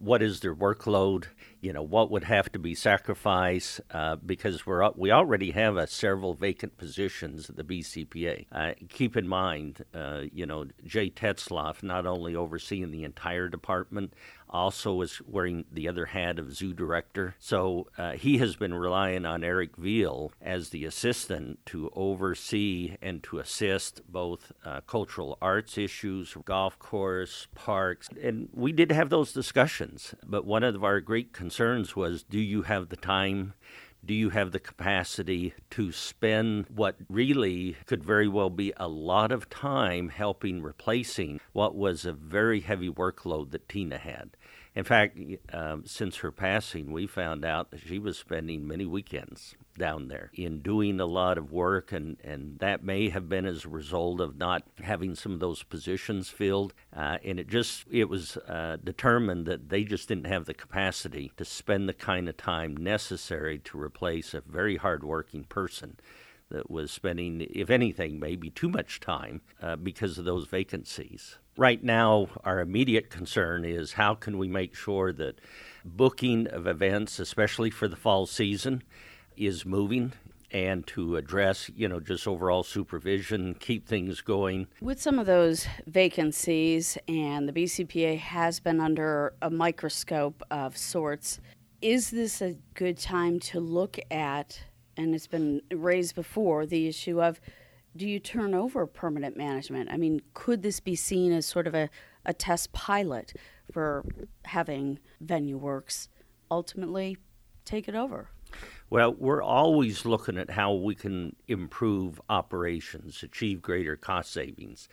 what is their workload, what would have to be sacrificed, because we already have several vacant positions at the BCPA. Keep in mind, Jay Tetzloff not only overseeing the entire department, also is wearing the other hat of zoo director. So he has been relying on Eric Veal as the assistant to oversee and to assist both cultural arts issues, golf course, parks. And we did have those discussions. But one of our great concerns was, do you have the time? Do you have the capacity to spend what really could very well be a lot of time helping replacing what was a very heavy workload that Tina had? In fact, since her passing, we found out that she was spending many weekends down there in doing a lot of work, and that may have been as a result of not having some of those positions filled. And it was determined that they just didn't have the capacity to spend the kind of time necessary to replace a very hardworking person that was spending, if anything, maybe too much time because of those vacancies. Right now, our immediate concern is how can we make sure that booking of events, especially for the fall season, is moving, and to address, just overall supervision, keep things going. With some of those vacancies, and the BCPA has been under a microscope of sorts, is this a good time to look at, and it's been raised before, the issue of, do you turn over permanent management? I mean, could this be seen as sort of a test pilot for having VenueWorks ultimately take it over? Well, we're always looking at how we can improve operations, achieve greater cost savings.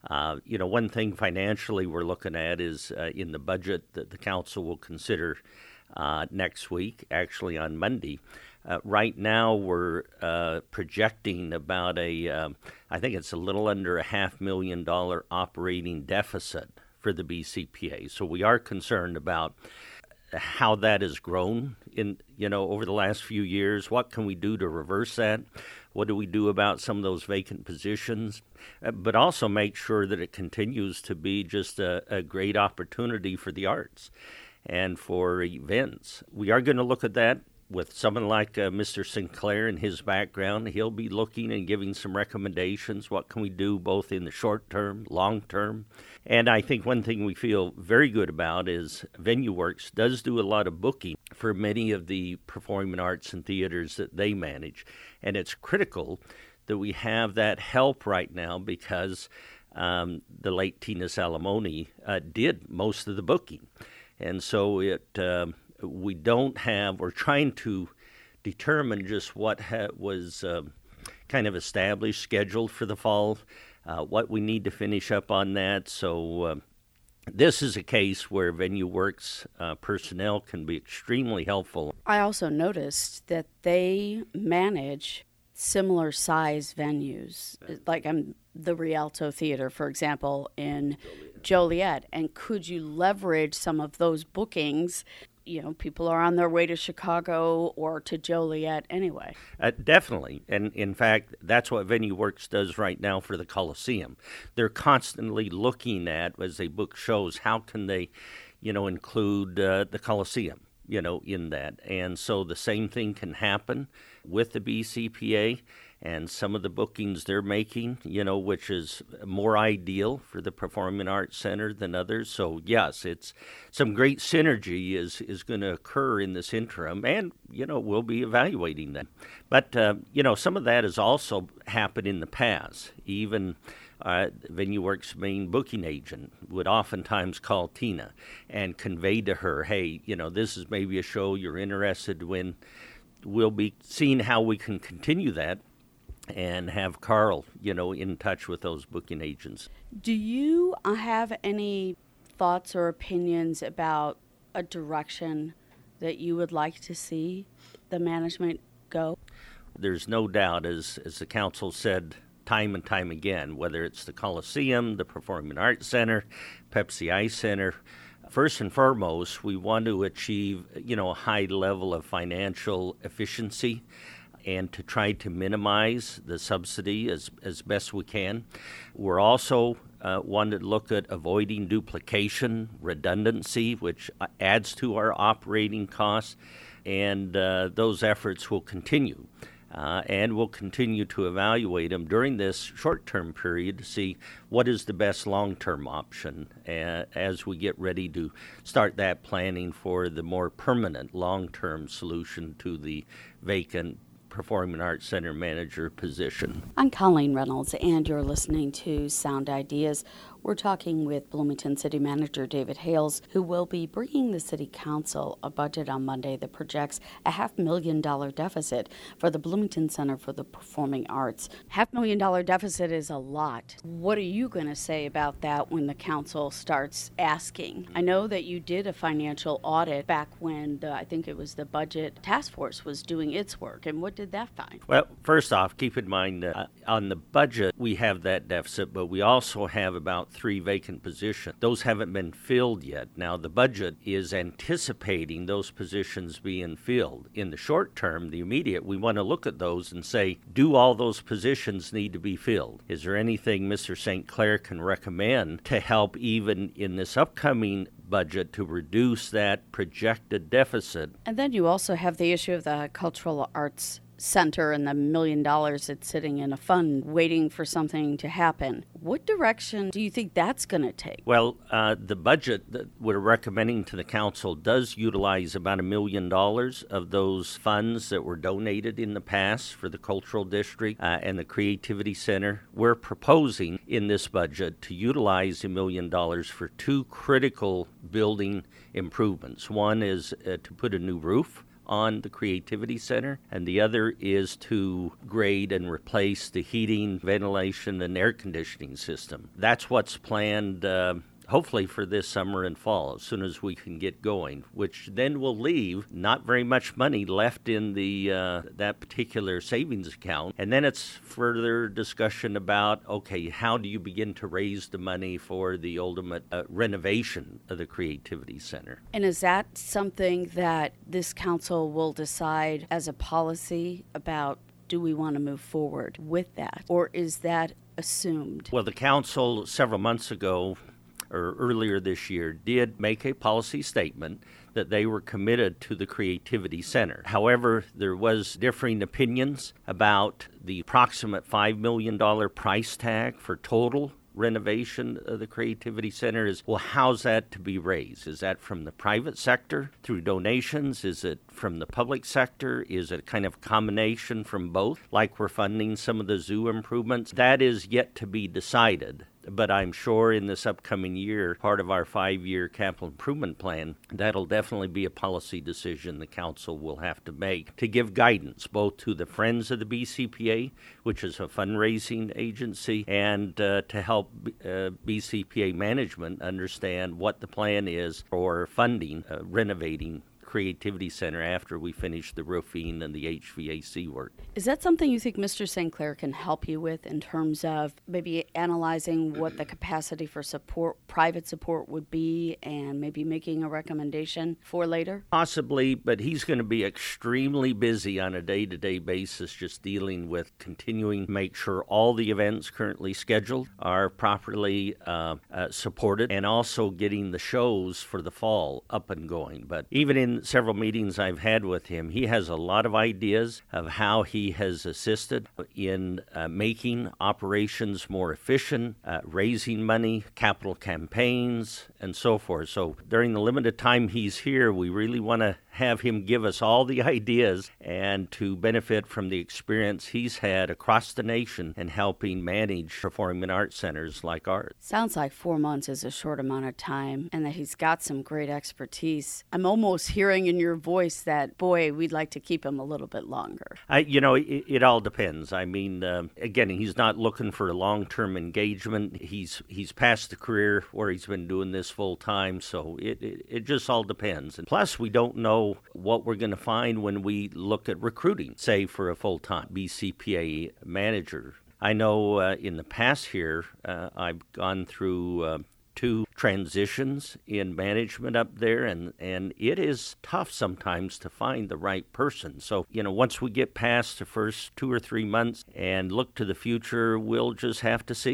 One thing financially we're looking at is in the budget that the council will consider next week, actually on Monday. Right now, we're projecting about I think it's a little under $500,000 operating deficit for the BCPA. So we are concerned about how that has grown over the last few years. What can we do to reverse that? What do we do about some of those vacant positions? But also make sure that it continues to be just a great opportunity for the arts and for events. We are going to look at that with someone like Mr. Sinclair and his background. He'll be looking and giving some recommendations. What can we do both in the short term, long term? And I think one thing we feel very good about is VenueWorks does do a lot of booking for many of the performing arts and theaters that they manage. And it's critical that we have that help right now because the late Tina Salamone did most of the booking. And so we're trying to determine just what was kind of established, scheduled for the fall, what we need to finish up on that. So this is a case where VenueWorks personnel can be extremely helpful. I also noticed that they manage similar size venues, like the Rialto Theater, for example, in Joliet. And could you leverage some of those bookings? People are on their way to Chicago or to Joliet anyway. Definitely. And in fact, that's what VenueWorks does right now for the Coliseum. They're constantly looking at, as they book shows, how can they, include the Coliseum, in that. And so the same thing can happen with the BCPA and some of the bookings they're making, which is more ideal for the Performing Arts Center than others. So, yes, it's some great synergy is going to occur in this interim, and, we'll be evaluating that. But, some of that has also happened in the past. Even VenueWorks' main booking agent would oftentimes call Tina and convey to her, hey, this is maybe a show you're interested in. We'll be seeing how we can continue that and have Carl, in touch with those booking agents. Do you have any thoughts or opinions about a direction that you would like to see the management go? There's no doubt, as the council said time and time again, whether it's the Coliseum, the Performing Arts Center, Pepsi Ice Center, first and foremost, we want to achieve, a high level of financial efficiency and to try to minimize the subsidy as best we can. We're also wanted to look at avoiding duplication, redundancy, which adds to our operating costs, and those efforts will continue. And we'll continue to evaluate them during this short-term period to see what is the best long-term option as we get ready to start that planning for the more permanent long-term solution to the vacant Performing Arts Center manager position. I'm Colleen Reynolds, and you're listening to Sound Ideas. We're talking with Bloomington City Manager David Hales, who will be bringing the City Council a budget on Monday that projects a $500,000 deficit for the Bloomington Center for the Performing Arts. $500,000 deficit is a lot. What are you going to say about that when the council starts asking? I know that you did a financial audit back when I think it was the Budget Task Force was doing its work, and what did that find? Well, first off, keep in mind that on the budget we have that deficit, but we also have about 3 vacant positions. Those haven't been filled yet. Now, the budget is anticipating those positions being filled. In the short term, the immediate, we want to look at those and say, do all those positions need to be filled? Is there anything Mr. St. Clair can recommend to help even in this upcoming budget to reduce that projected deficit? And then you also have the issue of the Cultural Arts Center and the $1 million that's sitting in a fund waiting for something to happen. What direction do you think that's going to take? Well, the budget that we're recommending to the council does utilize about $1 million of those funds that were donated in the past for the Cultural District and the Creativity Center. We're proposing in this budget to utilize $1 million for 2 critical building improvements. One is to put a new roof on the Creativity Center, and the other is to grade and replace the heating, ventilation, and air conditioning system. That's what's planned hopefully for this summer and fall, as soon as we can get going, which then will leave not very much money left in the that particular savings account. And then it's further discussion about, okay, how do you begin to raise the money for the ultimate renovation of the Creativity Center? And is that something that this council will decide as a policy about? Do we want to move forward with that? Or is that assumed? Well, the council several months ago or earlier this year did make a policy statement that they were committed to the Creativity Center. However, there was differing opinions about the approximate $5 million price tag for total renovation of the Creativity Center. Is, well, how's that to be raised? Is that from the private sector through donations? Is it from the public sector? Is it kind of a combination from both, like we're funding some of the zoo improvements? That is yet to be decided. But I'm sure in this upcoming year, part of our 5-year capital improvement plan, that'll definitely be a policy decision the council will have to make to give guidance both to the Friends of the BCPA, which is a fundraising agency, and to help BCPA management understand what the plan is for funding, renovating Creativity Center after we finish the roofing and the HVAC work. Is that something you think Mr. St. Clair can help you with in terms of maybe analyzing what the capacity for support, private support would be, and maybe making a recommendation for later? Possibly, but he's going to be extremely busy on a day-to-day basis just dealing with continuing to make sure all the events currently scheduled are properly supported, and also getting the shows for the fall up and going. But even in several meetings I've had with him, he has a lot of ideas of how he has assisted in making operations more efficient, raising money, capital campaigns, and so forth. So during the limited time he's here, we really want to have him give us all the ideas and to benefit from the experience he's had across the nation in helping manage performing arts centers like ours. Sounds like 4 months is a short amount of time and that he's got some great expertise. I'm almost hearing in your voice that, boy, we'd like to keep him a little bit longer. It all depends. I mean, again, he's not looking for a long-term engagement. He's past the career where he's been doing this full time, so it just all depends. And plus, we don't know what we're going to find when we look at recruiting, say, for a full-time BCPA manager. I know in the past here, I've gone through 2 transitions in management up there, and it is tough sometimes to find the right person. So, once we get past the first 2 or 3 months and look to the future, we'll just have to see.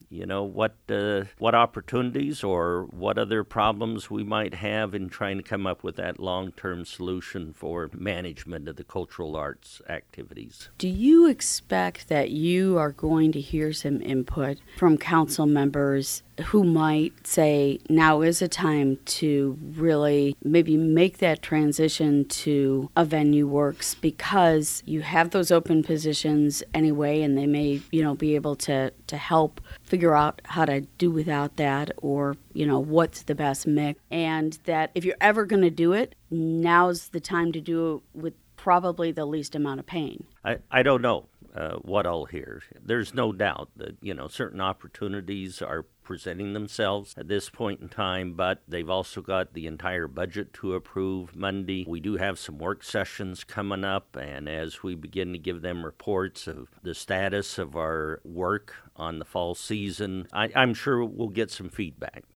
what opportunities or what other problems we might have in trying to come up with that long-term solution for management of the cultural arts activities. Do you expect that you are going to hear some input from council members who might say now is a time to really maybe make that transition to a venue works, because you have those open positions anyway, and they may, be able to help figure out how to do without that, or, what's the best mix. And that if you're ever going to do it, now's the time to do it with probably the least amount of pain. I don't know what I'll hear. There's no doubt that, certain opportunities are presenting themselves at this point in time, but they've also got the entire budget to approve Monday. We do have some work sessions coming up, and as we begin to give them reports of the status of our work on the fall season, I'm sure we'll get some feedback.